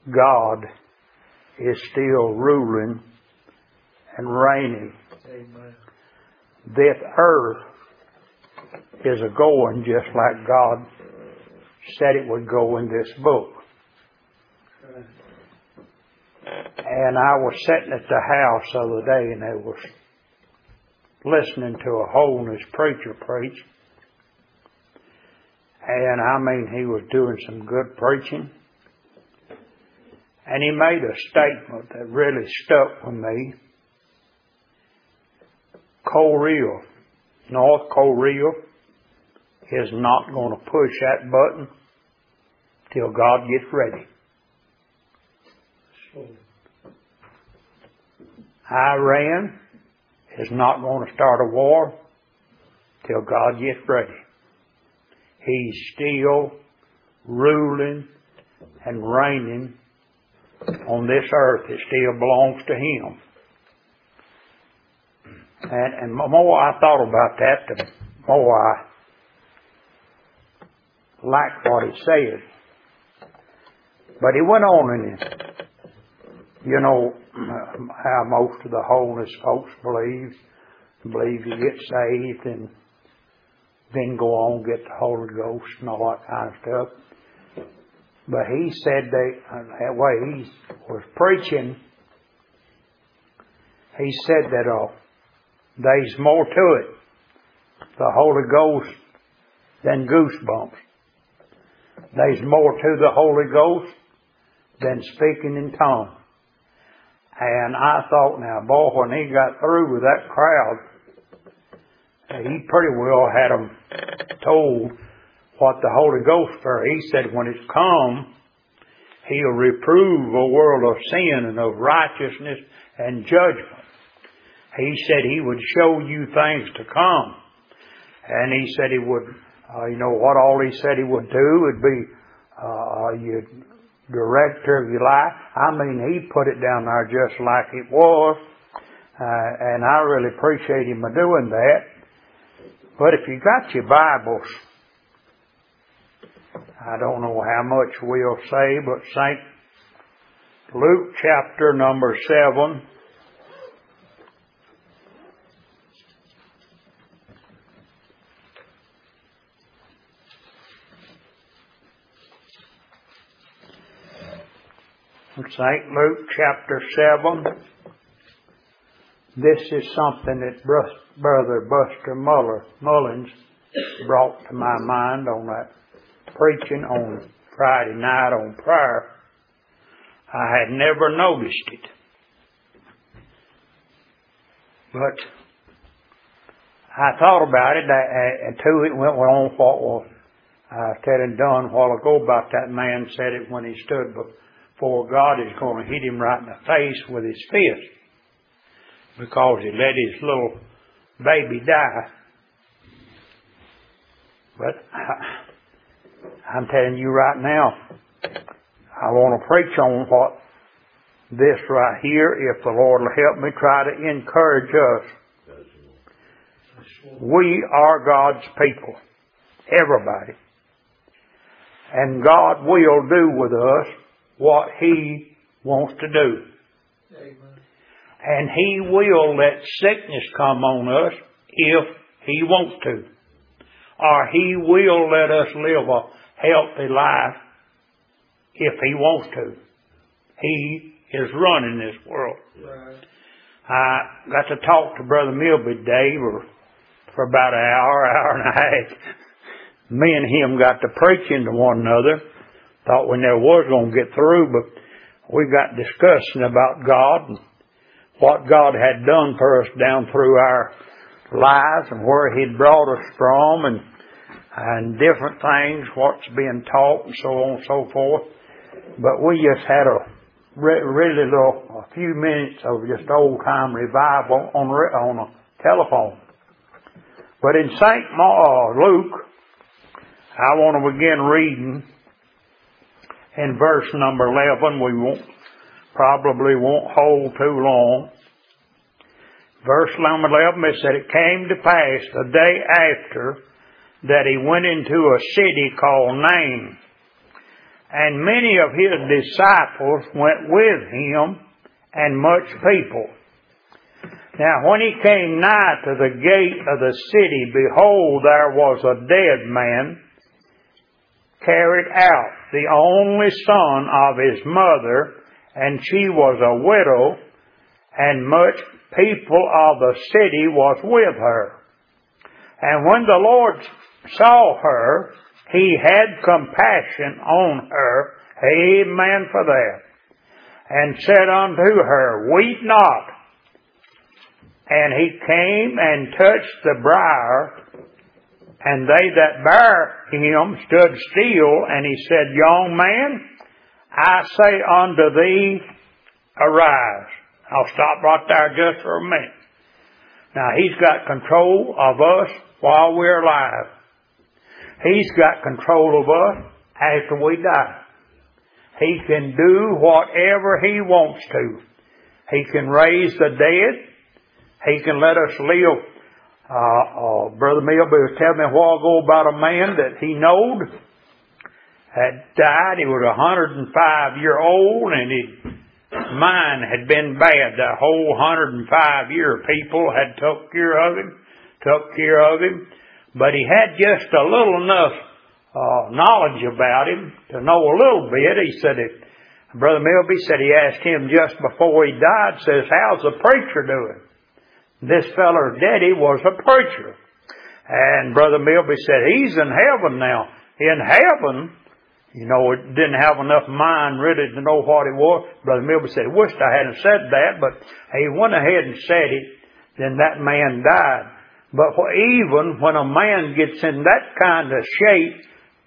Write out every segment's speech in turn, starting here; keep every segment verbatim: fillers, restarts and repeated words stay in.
God is still ruling and reigning. Amen. This earth is a going just like God said it would go in this book. And I was sitting at the house the other day and I was listening to a holiness preacher preach. And I mean, he was doing some good preaching. And he made a statement that really stuck with me. Korea, North Korea, is not going to push that button till God gets ready. Iran is not going to start a war till God gets ready. He's still ruling and reigning on this earth. It still belongs to Him. And, and the more I thought about that, the more I liked what he said. But he went on in it. You know how most of the holiness folks believe. Believe you get saved and then go on get the Holy Ghost and all that kind of stuff. But he said that, that way he was preaching, he said that uh, there's more to it, the Holy Ghost, than goosebumps. There's more to the Holy Ghost than speaking in tongues. And I thought, now, boy, when he got through with that crowd, he pretty well had them told what the Holy Ghost for. He said, when it's come, He'll reprove a world of sin and of righteousness and judgment. He said He would show you things to come. And He said He would, uh, you know, what all He said He would do would be, uh, you'd director of your life. I mean, he put it down there just like it was. Uh, and I really appreciate him doing that. But if you got your Bibles, I don't know how much we'll say, but Saint Luke chapter number seven. Saint Luke chapter seven. This is something that Brother Buster Muller, Mullins brought to my mind on that preaching on Friday night on prayer. I had never noticed it. But I thought about it, and to it went on what was uh, said and done a while ago about that man said it when he stood before. For God is going to hit him right in the face with His fist because He let His little baby die. But I, I'm telling you right now, I want to preach on what this right here, if the Lord will help me, try to encourage us. We are God's people, everybody. And God will do with us what He wants to do. Amen. And He will let sickness come on us if He wants to. Or He will let us live a healthy life if He wants to. He is running this world. Right. I got to talk to Brother Milby today for, for about an hour, hour and a half. Me and him got to preaching to one another. Thought we never was going to get through, but we got discussing about God and what God had done for us down through our lives and where He'd brought us from and and different things, what's being taught and so on and so forth. But we just had a re- really little, a few minutes of just old-time revival on, on a telephone. But in Saint Luke, I want to begin reading in verse number eleven. We won't, probably won't hold too long. Verse number eleven, it said, it came to pass the day after that He went into a city called Nain, and many of his disciples went with him, and much people. Now when he came nigh to the gate of the city, behold, there was a dead man carried out, the only son of his mother, and she was a widow, and much people of the city was with her. And when the Lord saw her, he had compassion on her, amen for that, and said unto her, Weep not. And he came and touched the briar, and they that bare him stood still, and he said, Young man, I say unto thee, arise. I'll stop right there just for a minute. Now, he's got control of us while we're alive. He's got control of us after we die. He can do whatever he wants to. He can raise the dead. He can let us live. Uh, uh, Brother Milby was telling me a while ago about a man that he knowed had died. He was a hundred and five year old, and his mind had been bad. The whole hundred and five year people had took care of him, took care of him, but he had just a little enough uh, knowledge about him to know a little bit. He said, if Brother Milby said he asked him just before he died, says, how's the preacher doing? This feller's daddy was a preacher. And Brother Milby said, he's in heaven now. In heaven, you know, it didn't have enough mind really to know what it was. Brother Milby said, wished I hadn't said that, but he went ahead and said it. Then that man died. But even when a man gets in that kind of shape,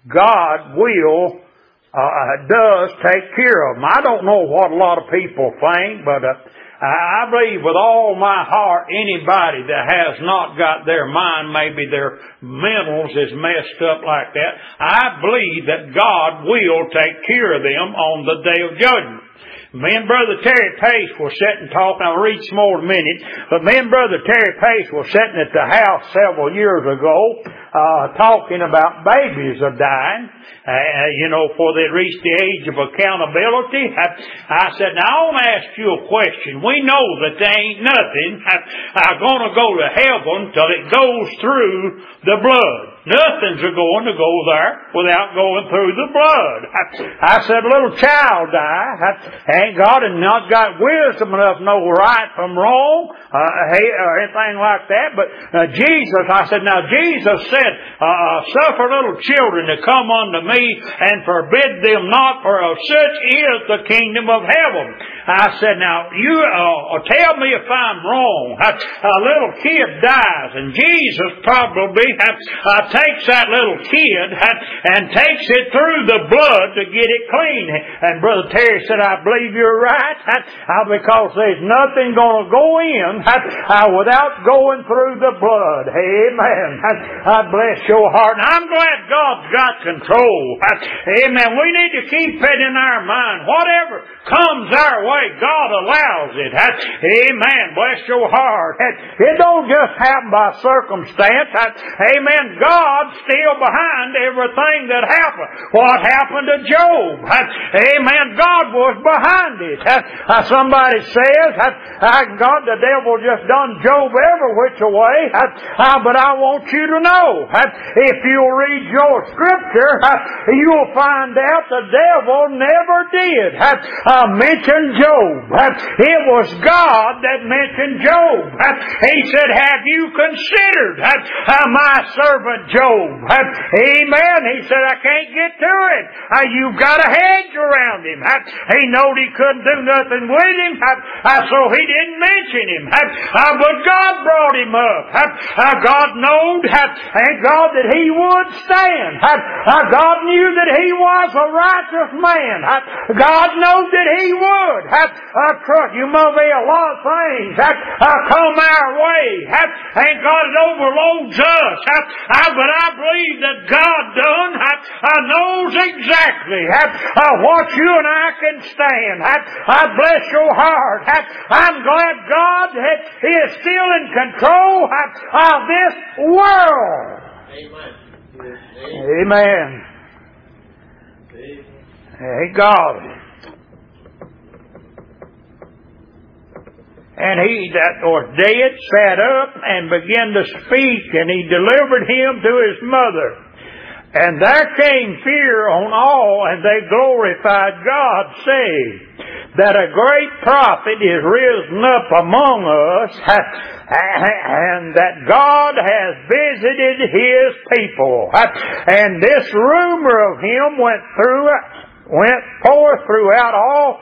God will, uh, does take care of him. I don't know what a lot of people think, but uh, I believe with all my heart, anybody that has not got their mind, maybe their mentals is messed up like that, I believe that God will take care of them on the day of judgment. Me and Brother Terry Pace were sitting talking, I'll read some more in a minute, but me and Brother Terry Pace were sitting at the house several years ago, uh, talking about babies are dying, uh, you know, before they reach the age of accountability. I, I said, now I want to ask you a question. We know that there ain't nothing uh, going to go to heaven till it goes through the blood. Nothing's going to go there without going through the blood. I, I said, a little child die. I, ain't God and not got wisdom enough to know right from wrong, uh, or anything like that. But uh, Jesus, I said, now Jesus said, uh, suffer little children to come unto me and forbid them not, for of such is the kingdom of heaven. I said, now you uh, tell me if I'm wrong. A little kid dies, and Jesus probably uh, takes that little kid and takes it through the blood to get it clean. And Brother Terry said, I believe you're right, because there's nothing going to go in without going through the blood. Amen. I bless your heart. And I'm glad God's got control. Amen. We need to keep it in our mind. Whatever comes our way, God allows it. Amen. Bless your heart. It don't just happen by circumstance. Amen. God's still behind everything that happened. What happened to Job? Amen. God was behind it. Somebody says, God, the devil just done Job every which way. But I want you to know, if you'll read your scripture, you'll find out the devil never did mention Job. It was God that mentioned Job. He said, have you considered my servant Job? Amen. He said, I can't get to it. You've got a hedge around him. He knowed he couldn't do nothing with him, so he didn't mention him. But God brought him up. God knowed, and God, that he would stand. God knew that he was a righteous man. God knew that he would. Uh, trust you may be a lot of things uh, come our way, uh, and God overloads us. Uh, but I believe that God done uh, knows exactly uh, what you and I can stand. Uh, I bless your heart. Uh, I'm glad God uh, is still in control uh, of this world. Amen. Amen. Amen. Hey, God. And he that was dead sat up and began to speak, and he delivered him to his mother. And there came fear on all, and they glorified God, saying that a great prophet is risen up among us, and that God has visited His people. And this rumor of Him went through, went forth throughout all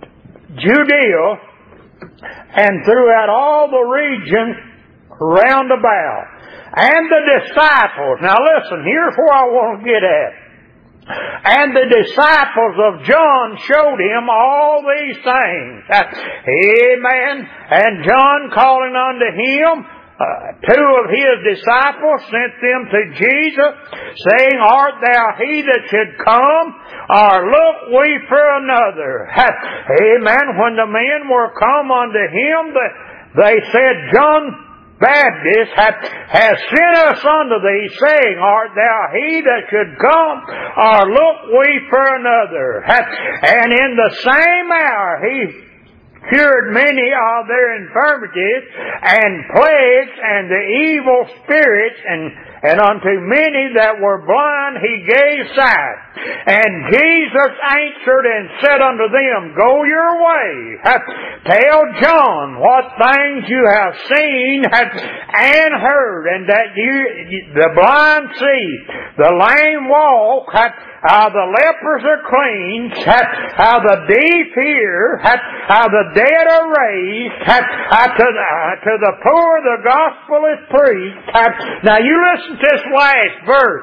Judea, and throughout all the region round about. And the disciples, now listen, here's where I want to get at. And the disciples of John showed him all these things. Amen. And John calling unto him, Uh, two of his disciples sent them to Jesus, saying, Art thou he that should come, or look we for another? Amen. When the men were come unto him, they said, John Baptist hath, has sent us unto thee, saying, Art thou he that should come, or look we for another? And in the same hour he cured many of their infirmities and plagues and the evil spirits, and, and unto many that were blind he gave sight. And Jesus answered and said unto them, Go your way, tell John what things you have seen and heard, and that you the blind see, the lame walk, how the lepers are cleansed, how the deaf hear, how the dead are raised, to the, to the poor the gospel is preached. Now you listen to this last verse.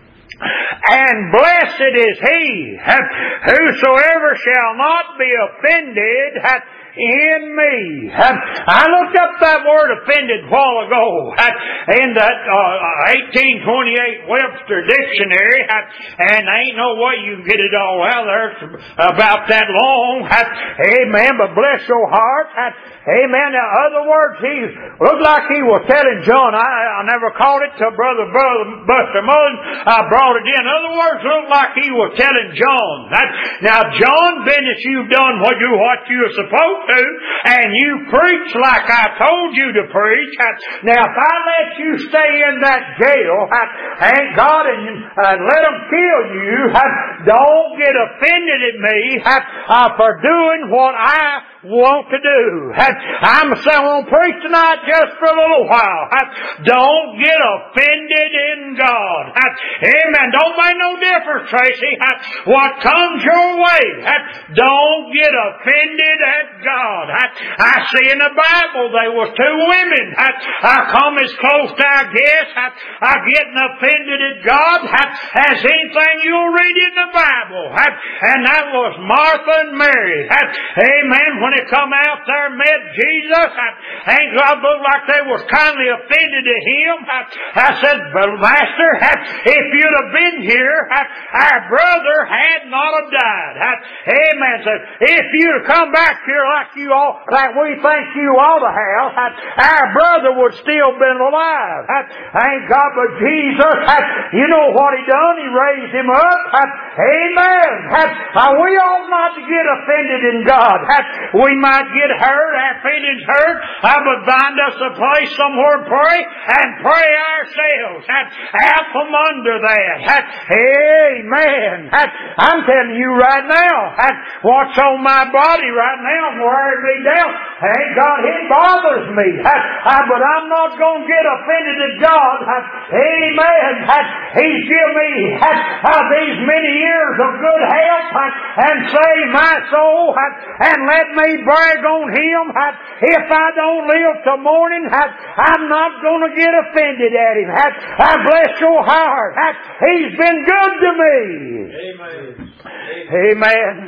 And blessed is he whosoever shall not be offended in me. I looked up that word offended a while ago in that uh, eighteen twenty-eight Webster Dictionary, and there ain't no way you can get it all out there. It's about that long. Amen. But bless your heart. Amen. In other words, he looked like he was telling John. I, I never caught it till Brother, Brother Buster Mullen uh, brought it in. In other words, it looked like he was telling John. Now, John, business you've done what you what you're supposed to, and you preach like I told you to preach. Now, if I let you stay in that jail, thank God, and uh, let them kill you, don't get offended at me uh, for doing what I want to do. I'm going to preach tonight just for a little while. Don't get offended in God. Amen. Don't make no difference, Tracy. What comes your way, don't get offended at God. I see in the Bible there was two women. I come as close to, I guess, I getting offended at God as anything you'll read in the Bible. And that was Martha and Mary. Amen. When they come out there and met Jesus, ain't God looked like they was kindly offended to him. I said, but Master, if you'd have been here, our brother had not have died. Amen. So if you'd have come back here like you all, like we think you ought to have, our brother would still been alive. Ain't God, but Jesus, you know what he done? He raised him up. Amen. We ought not to get offended in God. We might get hurt, our feelings hurt. I would find us a place somewhere and pray, and pray ourselves out from under that. Amen. I'm telling you right now, what's on my body right now, wearing me down. Thank God, it bothers me. But I'm not going to get offended at God. Amen. He's given me these many years of good health and saved my soul, and let me brag on him. If I don't live till morning, I'm not going to get offended at him. I bless your heart. He's been good to me. Amen. Amen.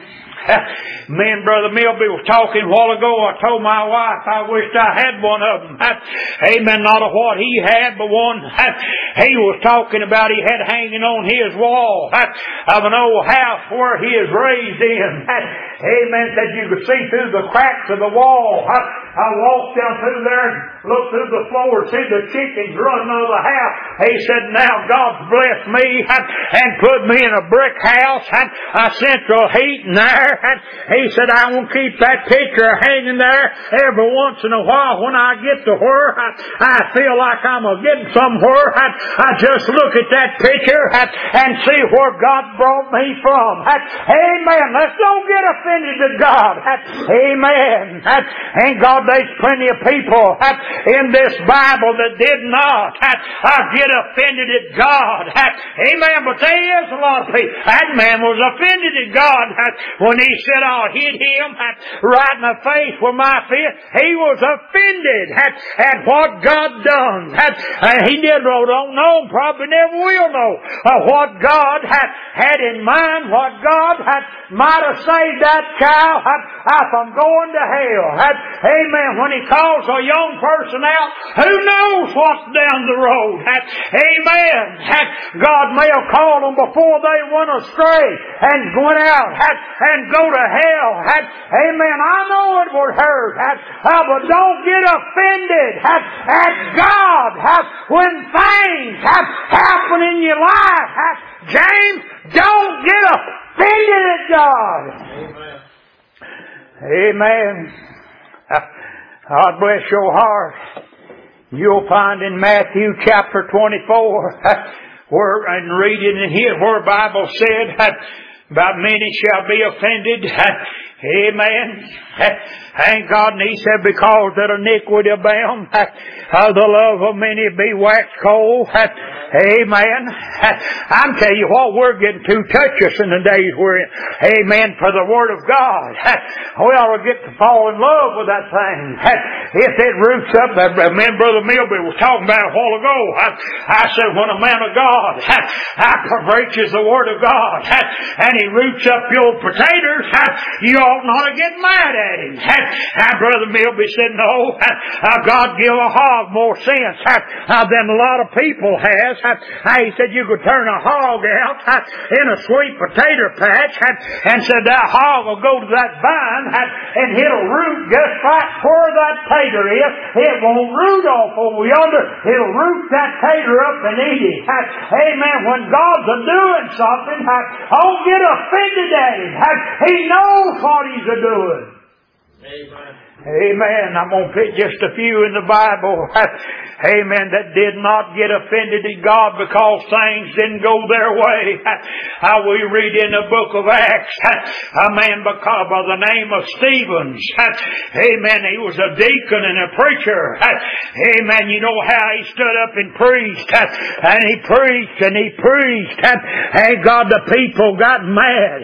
Me and Brother Milby was talking a while ago. I told my wife I wished I had one of them. Amen. Not of what he had, but one he was talking about he had hanging on his wall of an old house where he is raised in. Amen. That you could see through the cracks of the wall. I, I walked down through there and looked through the floor and see the chickens running out of the house. He said, now God's blessed me and put me in a brick house and a central heat in there. And he said, I won't keep that picture hanging there every once in a while when I get to where I, I feel like I'm a getting somewhere. I, I just look at that picture and, and see where God brought me from. Amen. Let's don't get offended to God. Amen. And God, there's plenty of people in this Bible that did not get offended at God. Amen. But there is a lot of people. That man was offended at God when he said, I'll hit him right in the face with my fist. He was offended at what God done. And he did don't know, probably never will know what God had in mind, what God might have saved that child from going to hell. Amen. When he calls a young person out, who knows what's down the road? Amen. God may have called them before they went astray and went out and go to hell. Amen. I know it would hurt, but don't get offended at God when things happen in your life. James, don't get offended at God. Amen. Amen. God bless your heart. You'll find in Matthew chapter twenty-four, where and reading in here where the Bible said, about many shall be offended. Amen. Thank God. And he said, because that iniquity abound, the love of many be waxed cold. Amen. I'm telling you what, we're getting too touchiest in the days we're in. Amen. For the Word of God. We ought to get to fall in love with that thing. If it roots up, me and Brother Milby was talking about it a while ago. I, I said, when a man of God I preaches the Word of God and he roots up your potatoes, you ought not to get mad at him. And Brother Milby said, no, God give a hog more sense than a lot of people has. He said you could turn a hog out in a sweet potato patch and said that hog will go to that vine and it'll root just right where that tater is. It won't root off over yonder. It'll root that tater up and eat it. Amen. When God's a doing something, don't get offended at him. He knows what he's a doing. Amen. Amen. I'm going to pick just a few in the Bible. Amen. That did not get offended at God because things didn't go their way. How we read in the book of Acts, a man by the name of Stevens. Amen. He was a deacon and a preacher. Amen. You know how he stood up and preached. And he preached and he preached. And God, the people got mad.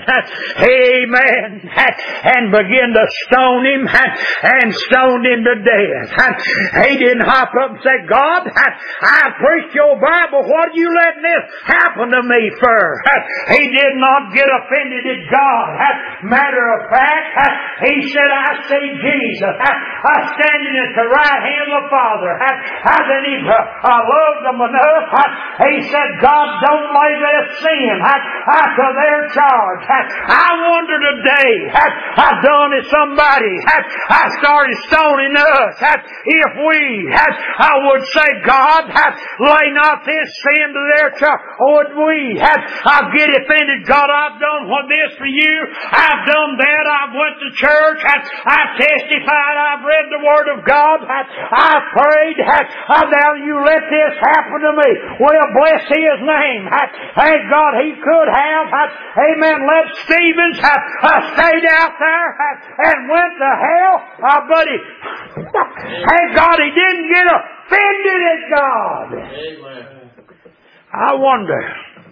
Amen. And began to stone him and stoned him to death. He didn't hop up and say, God, I preached your Bible. What are you letting this happen to me for? He did not get offended at God. Matter of fact, he said, I see Jesus standing at the right hand of the Father. Then he loved them enough. He said, God, don't lay their sin to their charge. I wonder today, I done as somebody I started stoning us, if we I would say, God, lay not this sin to their charge. Would we I'll get offended, God, I've done what this for you. I've done that. I've went to church. I've testified. I've read the Word of God. I've prayed. Now you let this happen to me. Well, bless His name. Thank God He could have. Amen. Let Stevens have stayed out there and went to hell. Uh, but he, thank God he didn't get offended at God. Amen. I wonder.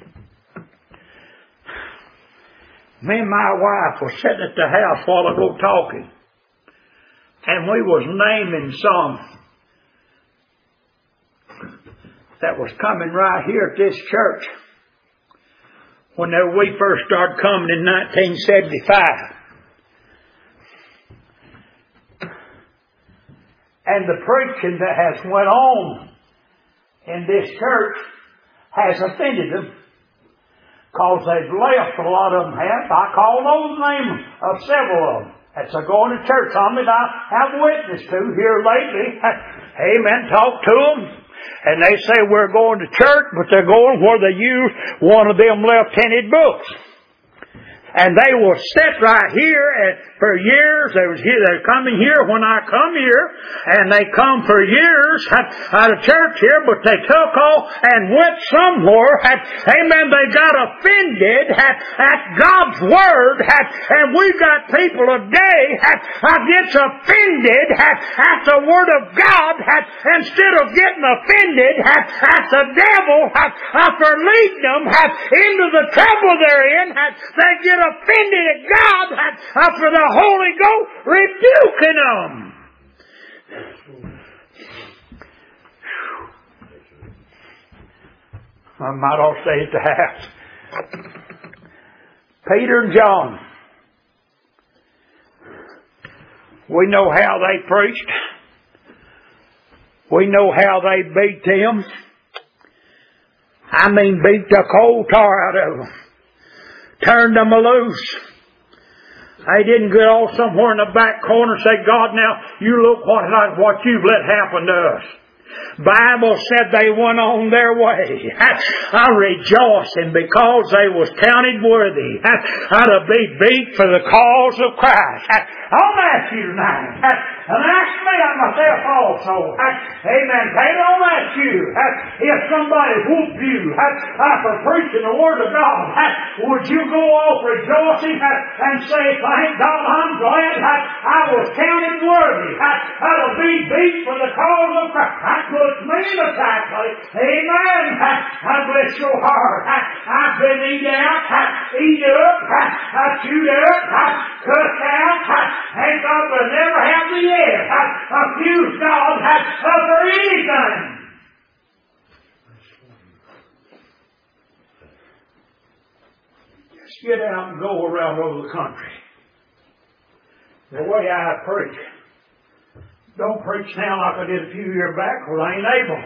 Me and my wife were sitting at the house while ago talking. And we was naming some that was coming right here at this church. Whenever we first started coming in nineteen seventy-five. And the preaching that has went on in this church has offended them. Because they've left, a lot of them have. I call those names of several of them. That's a going to church. Some that I have witnessed to here lately. Amen. Talk to them. And they say we're going to church, but they're going where they use one of them left-handed books. And they will sit right here and for years. They was here, they're coming here when I come here, and they come for years out of church here, but they took off and went somewhere. Amen. They got offended at God's Word, and we got people today that gets offended at the Word of God instead of getting offended at the devil for leading them into the trouble they're in. They get offended at God for the Holy Ghost rebuking them. I might all stay at the house. Peter and John. We know how they preached. We know how they beat them. I mean beat the cold tar out of them. Turned them loose. They didn't get off somewhere in the back corner and say, God, now you look what, what you've let happen to us. Bible said they went on their way. I rejoicing because they was counted worthy to be beat for the cause of Christ. I'll ask you tonight, and ask me myself also. Amen. Taylor, I'll ask you, if somebody whooped you for preaching the Word of God, would you go off rejoicing and say, thank God, I'm glad I was counted worthy to be beat for the cause of Christ. That puts me in the tax place. Amen. I bless your heart. I've been eat out, eat up, chewed up, cussed out, and God will never have me yet accuse God for anything. Just get out and go around over the country. The way I preach. Don't preach now like I did a few years back, because I ain't able.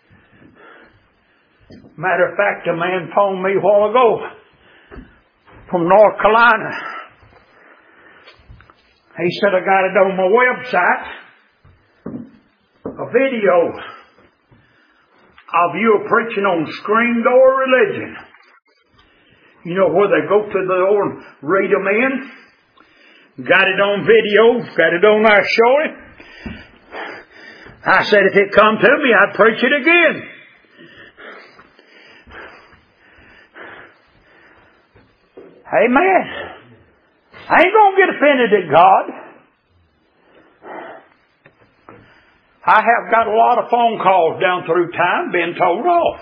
Matter of fact, a man phoned me a while ago from North Carolina. He said, I got it on my website, a video of you preaching on screen door religion. You know where they go to the door and read them in? Got it on video, got it on there showing. I said, if it come to me, I'd preach it again. Amen. I ain't going to get offended at God. I have got a lot of phone calls down through time being told off.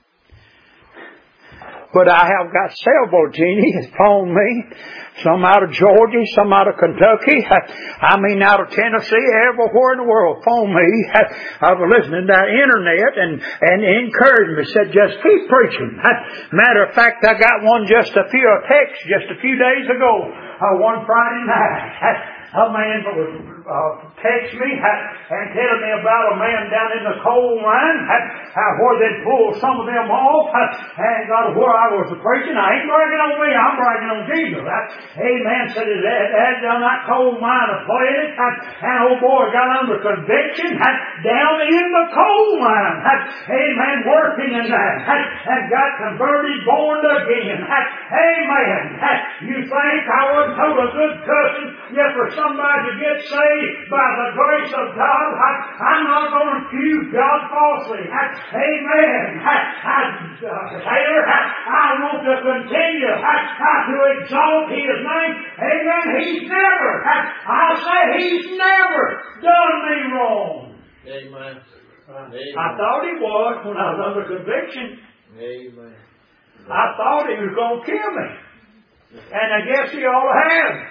But I have got several, Jeannie, that phone me. Some out of Georgia, some out of Kentucky. I mean out of Tennessee, everywhere in the world phone me. I was listening to that internet and, and encouraged me. Said, just keep preaching. Matter of fact, I got one just a few, a text just a few days ago. Uh, one Friday night. A man was uh, text me and telling me about a man down in the coal mine where they'd pulled some of them off and got where I was preaching. I ain't bragging on me, I'm bragging on Jesus. Amen. Said that, that down that coal mine of playing it, and old boy got under conviction down in the coal mine. Amen. Working in that and got converted, born again. Amen. You think I wasn't told a good cousin yet for somebody to get saved by the grace of God? I, I'm not going to accuse God falsely. I, amen. I, I, uh, Taylor, I, I want to continue I, I, to exalt His name. Amen. He's never, I, I say He's never done me wrong. Amen. Uh, I thought He was when I was under conviction. Amen. I thought He was going to kill me. And I guess He ought to have.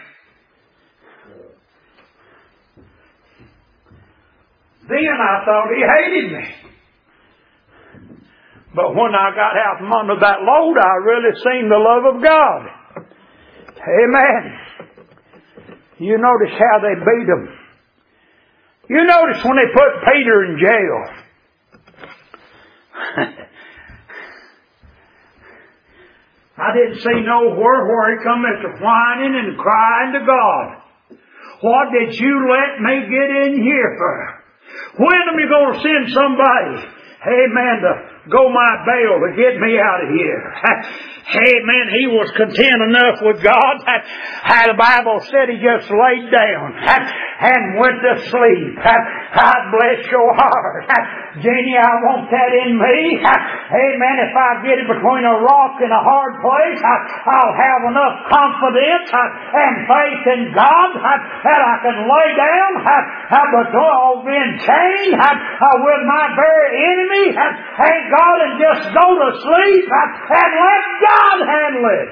Then I thought He hated me. But when I got out from under that load, I really seen the love of God. Amen. You notice how they beat them. You notice when they put Peter in jail, I didn't see nowhere where he come after whining and crying to God. What did you let me get in here for? When am you going to send somebody, amen, to go my bail to get me out of here? Amen. He was content enough with God. How the Bible said he just laid down and went to sleep. God bless your heart. Jeannie, I want that in me. Amen. If I get it between a rock and a hard place, I'll have enough confidence and faith in God that I can lay down but all been chained with my very enemy. Thank God, and just go to sleep and let God handle it.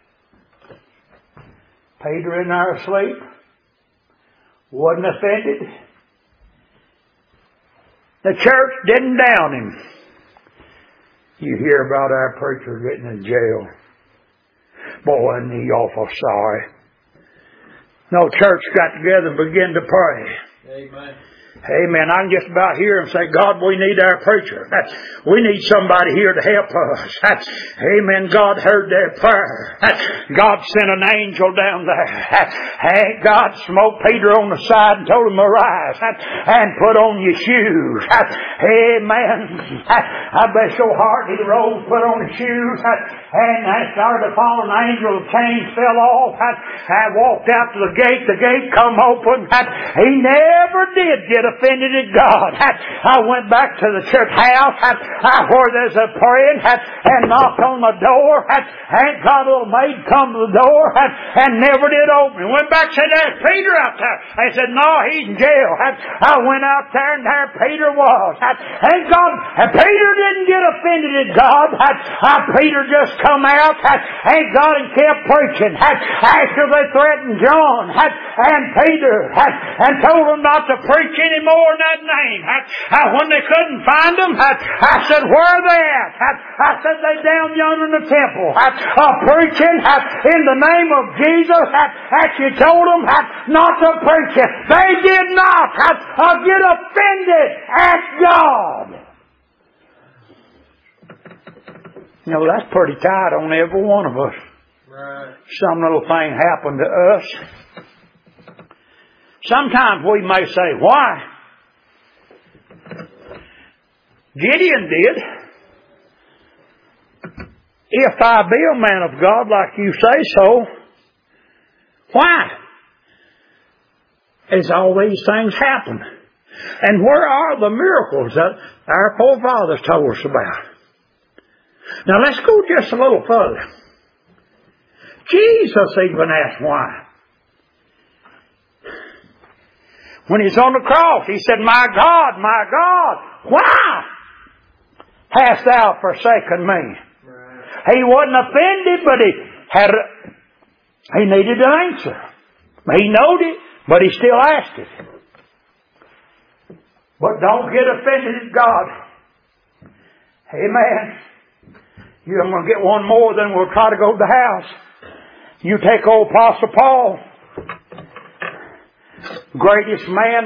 Peter in there asleep, wasn't offended. The church didn't down him. You hear about our preacher getting in jail. Boy, isn't he awful sorry. No, church got together and began to pray. Amen. Amen. I can just about hear him say, God, we need our preacher. We need somebody here to help us. Amen. God heard their prayer. God sent an angel down there. God smote Peter on the side and told him to rise and put on your shoes. Amen. I bless your heart. He rose, put on his shoes, and I started to fall. An angel, the chains fell off. I walked out to the gate. The gate come open. He never did get offended at God. I went back to the church house where there's a praying and knocked on the door. And God, a little maid come to the door and never did open it. Went back and said, there's Peter out there. I said, no, he's in jail. I went out there and there Peter was. And God, and Peter didn't get offended at God. Peter just come out and God and kept preaching. After they threatened John and Peter and told them not to preach any more in that name. I, I, when they couldn't find them, I, I said, where are they at? I, I said, they down yonder in the temple. I, uh, preaching I, in the name of Jesus. I, I, you told them I, not to preach it. They did not I, I get offended at God. You know, that's pretty tight on every one of us. Right. Some little thing happened to us. Sometimes we may say, why? Gideon did. If I be a man of God like you say so, why? As all these things happen. And where are the miracles that our forefathers told us about? Now let's go just a little further. Jesus even asked why. When he's on the cross, he said, my God, my God, why hast thou forsaken me? Right. He wasn't offended, but he had, a, he needed an answer. He knowed it, but he still asked it. But don't get offended at God. Amen. You're going to get one more, then we'll try to go to the house. You take old Apostle Paul, greatest man,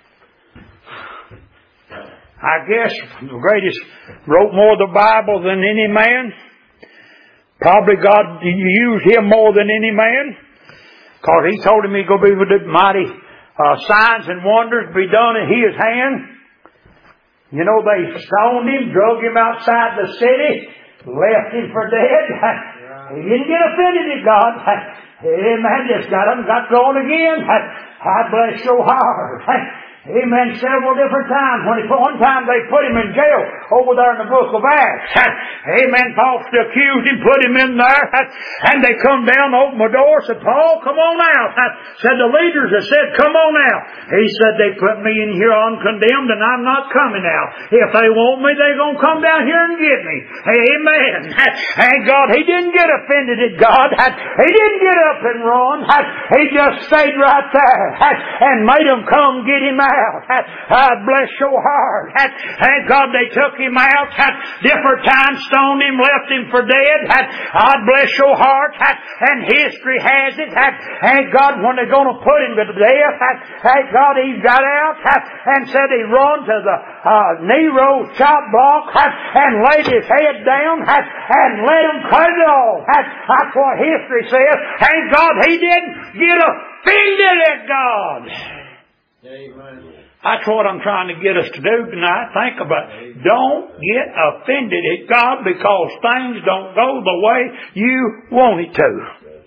I guess, the greatest, wrote more of the Bible than any man. Probably God used him more than any man, because he told him he's going to be with the mighty uh, signs and wonders be done in his hand. You know, they stoned him, drug him outside the city, left him for dead. He didn't get offended at God. Amen. Just got him, got going again. I bless your heart. Amen. Several different times. When he, one time they put him in jail over there in the book of Acts. Amen. Falsely accused him, put him in there. And they come down, open the door, said, Paul, come on out. Said the leaders have said, come on out. He said, they put me in here uncondemned and I'm not coming out. If they want me, they're going to come down here and get me. Amen. And God, he didn't get offended at God. He didn't get up and run. He just stayed right there and made them come get him out. out. Uh, bless your heart. Thank God they took him out. Different times stoned him, left him for dead. God bless your heart. And history has it. Thank God when they're going to put him to death. Thank God he got out and said he run to the uh, Nero's chop block and laid his head down and let him cut it off. That's what history says. Thank God he didn't get offended at God. Amen. That's what I'm trying to get us to do tonight. Think about it. Don't get offended at God because things don't go the way you want it to.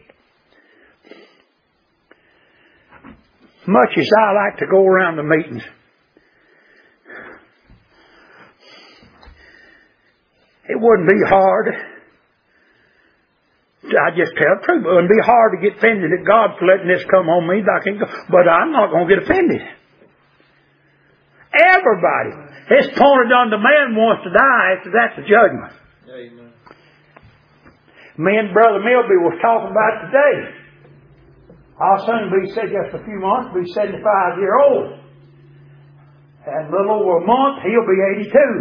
Much as I like to go around the meetings, it wouldn't be hard. I just tell the truth. It wouldn't be hard to get offended at God for letting this come on me. I can go, but I'm not going to get offended. Everybody. It's pointed on the man wants to die. After that's the judgment. Amen. Me and Brother Milby was talking about today. I'll soon be, said just a few months, be seventy-five year old. And a little over a month, he'll be eighty-two.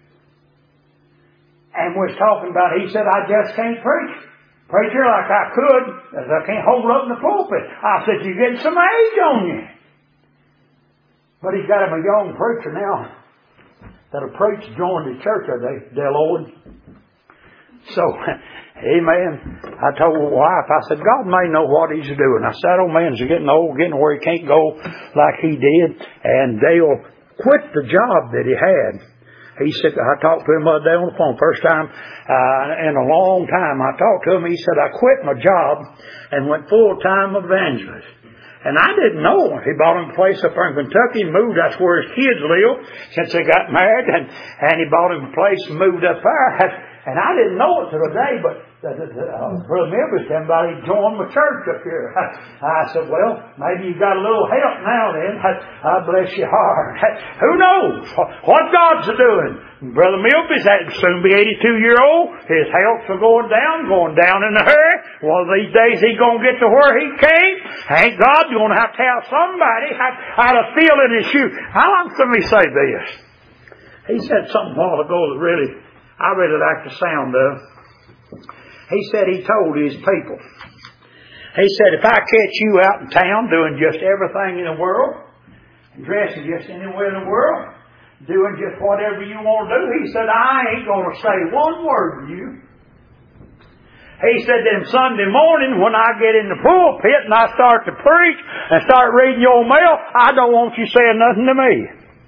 And we was talking about, he said, I just can't preach. Preacher like I could, as I can't hold up in the pulpit. I said, you're getting some age on you. But he's got him a young preacher now that'll preach, join the church of Del Owens. So, amen. I told my wife, I said, God may know what he's doing. I said, old man's getting old, getting where he can't go like he did, and they'll quit the job that he had. He said, I talked to him the other day on the phone, first time uh, in a long time. I talked to him. He said, I quit my job and went full-time evangelist. And I didn't know. He bought him a place up there in Kentucky and moved. That's where his kids live since they got married. And, and he bought him a place and moved up there. And I didn't know it till today, but uh, uh, Brother Milby said somebody joined my church up here. I, I said, well, maybe you got a little help now then. I, I bless your heart. Who knows what God's doing? Brother Milby's soon be eighty-two year old. His health's going down, going down in a hurry. One of these days he's going to get to where he came. Thank God you're going to have to have somebody out of feel in his shoe. How long can we say this? He said something a while ago that really, I really like the sound of. He said he told his people. He said, if I catch you out in town doing just everything in the world, dressing just anywhere in the world, doing just whatever you want to do, he said, I ain't going to say one word to you. He said, then Sunday morning when I get in the pulpit and I start to preach and start reading your mail, I don't want you saying nothing to me.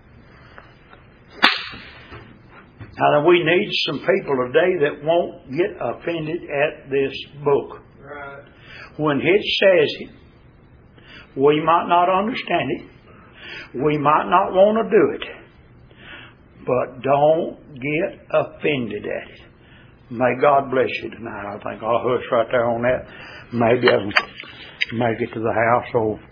Now, we need some people today that won't get offended at this book. Right. When it says it, we might not understand it. We might not want to do it. But don't get offended at it. May God bless you tonight. I think I'll hush right there on that. Maybe I can make it to the house. So